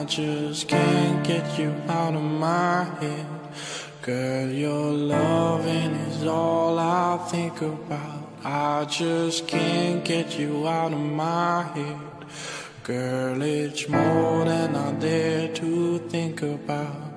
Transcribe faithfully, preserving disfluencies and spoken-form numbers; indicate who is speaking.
Speaker 1: just can't get you out of my head. Girl, your loving is all I think about. I just can't get you out of my head. Girl, it's more than I dare to think about.